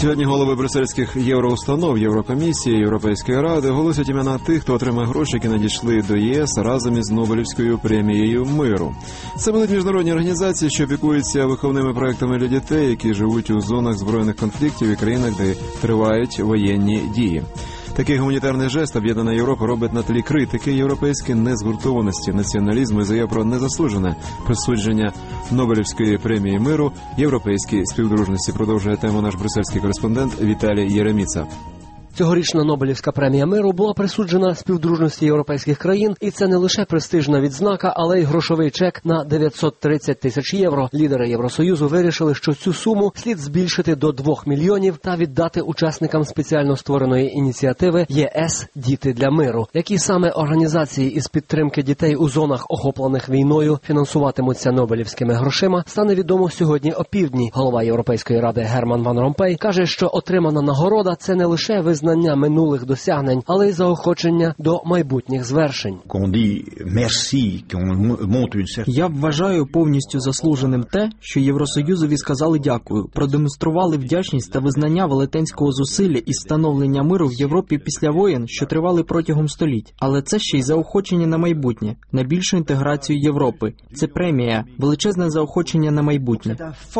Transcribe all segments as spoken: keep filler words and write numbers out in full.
Сьогодні голови брюссельських євроустанов, Єврокомісії, Європейської ради оголосять імена тих, хто отримає гроші, які надійшли до ЄС разом із Нобелівською премією миру. Це будуть міжнародні організації, що опікуються виховними проектами для дітей, які живуть у зонах збройних конфліктів і країнах, де тривають воєнні дії. Такий гуманітарний жест об'єднана Європа робить на тлі критики європейської незгуртованості, націоналізму і заяв про незаслужене присудження Нобелівської премії миру європейській співдружності. Продовжує тему наш брюссельський кореспондент Віталій Єреміца. Цьогорічна Нобелівська премія миру була присуджена співдружності європейських країн, і це не лише престижна відзнака, але й грошовий чек на дев'ятсот тридцять тисяч євро. Лідери Євросоюзу вирішили, що цю суму слід збільшити до двох мільйонів та віддати учасникам спеціально створеної ініціативи ЄС «Діти для миру». Які саме організації із підтримки дітей у зонах, охоплених війною, фінансуватимуться нобелівськими грошима, стане відомо сьогодні опівдні. Голова Європейської ради Герман Ван Ромпей каже, що отримана нагорода – це не лише визнання знання минулих досягнень, але й заохочення до майбутніх звершень. Я вважаю повністю заслуженим те, що Євросоюзові сказали дякую, продемонстрували вдячність та визнання велетенського зусилля із встановлення миру в Європі після воєн, що тривали протягом століть. Але це ще й заохочення на майбутнє, на більшу інтеграцію Європи. Це премія, величезне заохочення на майбутнє.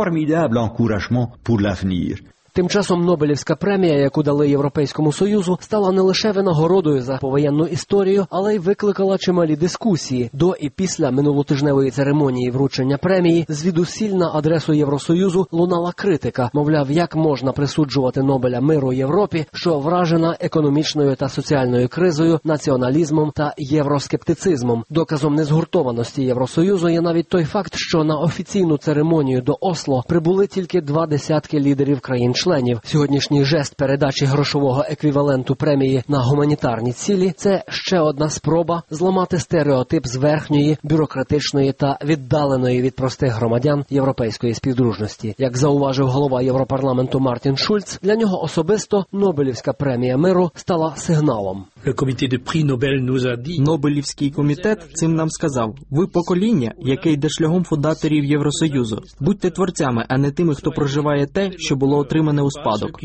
Тим часом Нобелівська премія, яку дали Європейському Союзу, стала не лише винагородою за повоєнну історію, але й викликала чималі дискусії. До і після минулотижневої церемонії вручення премії звідусіль на адресу Євросоюзу лунала критика. Мовляв, як можна присуджувати Нобеля миру Європі, що вражена економічною та соціальною кризою, націоналізмом та євроскептицизмом. Доказом незгуртованості Євросоюзу є навіть той факт, що на офіційну церемонію до Осло прибули тільки два десятки лідерів країн членів. Сьогоднішній жест передачі грошового еквіваленту премії на гуманітарні цілі – це ще одна спроба зламати стереотип зверхньої, бюрократичної та віддаленої від простих громадян європейської співдружності. Як зауважив голова Європарламенту Мартін Шульц, для нього особисто Нобелівська премія миру стала сигналом. Нобелівський комітет цим нам сказав: ви покоління, яке йде шляхом фундаторів Євросоюзу. Будьте творцями, а не тими, хто проживає те, що було отримане у спадок.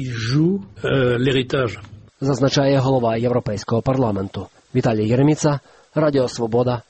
Зазначає голова Європейського парламенту. Віталій Єреміца, Радіо Свобода,